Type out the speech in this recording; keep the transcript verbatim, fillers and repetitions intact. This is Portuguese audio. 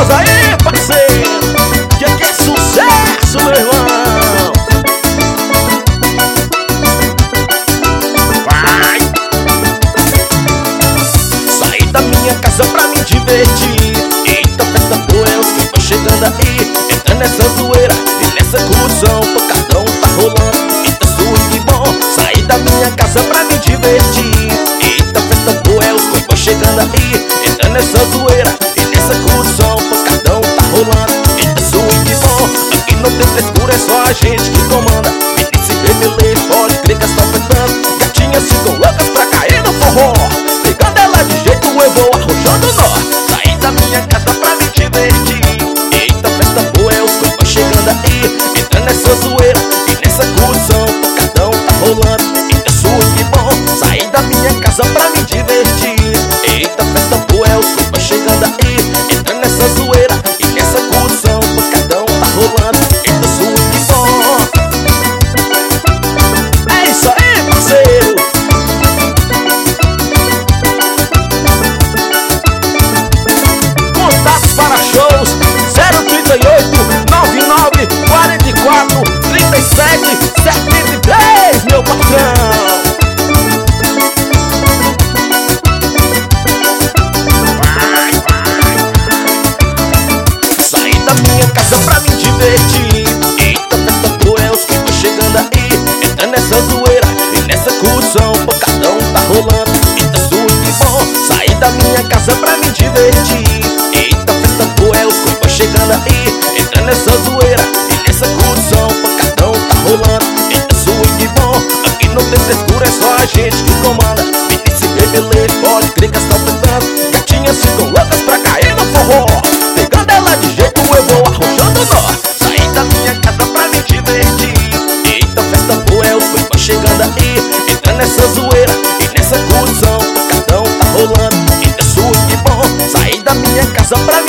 Faz aí, parceiro, que aqui é sucesso, meu irmão. Vai! Saí da minha casa pra me divertir. Eita, festa boa, é os que estão chegando aí. Entra nessa zoeira e nessa curtição, tocadão tá rolando. Eita, swing bom. Saí da minha casa pra me divertir. Eita, festa boa, é os que estão chegando aí. Entra nessa zoeira e nessa curtição, tocadão tá rolando. Eita, swing bom. Aqui não tem frescura, é só a gente que comanda. Esse vermelho, pode crer que está afetando. Gatinhas ficam loucas pra cair no forró. Pegando ela de jeito, eu vou arrojando nó. Saí da minha casa pra me divertir. Eita, festa boa, é os que estão chegando aí. Entra nessa zoeira e nessa curtição, tocadão tá rolando. Eita, swing bom. Saí da minha casa pra me divertir. Eita, festa boa, é os que estão chegando aí. Entra nessa zoeira e nessa curtição, tocadão tá rolando. Eita, swing bom. É isso aí, parceiro. Contatos para shows zero trinta e oito, nove nove, quarenta e quatro, trinta e sete, setenta e três, meu patrão. Vai, vai. Saí da minha casa pra me divertir. Eita, festa boa, é os que estão chegando aí. Entra nessa zoeira e nessa curtição, tocadão tá rolando. Eita, swing bom. Saí da minha casa pra me divertir. Eita, festa boa, é os que estão chegando aí. Entra nessa zoeira e nessa curtição, tocadão tá rolando. Eita, swing bom. Aqui não tem frescura, é só a gente que comanda. Esse vermelho, pode crer que está afetando. Gatinhas ficam loucas pra cair no forró. Pegando ela de jeito, eu vou arrojando nó. Saí da minha casa pra me divertir. Eita, festa boa, é os que estão chegando aí. Entra nessa zoeira e nessa curtição, tocadão tá rolando. Eita, swing bom. Saí da minha casa pra me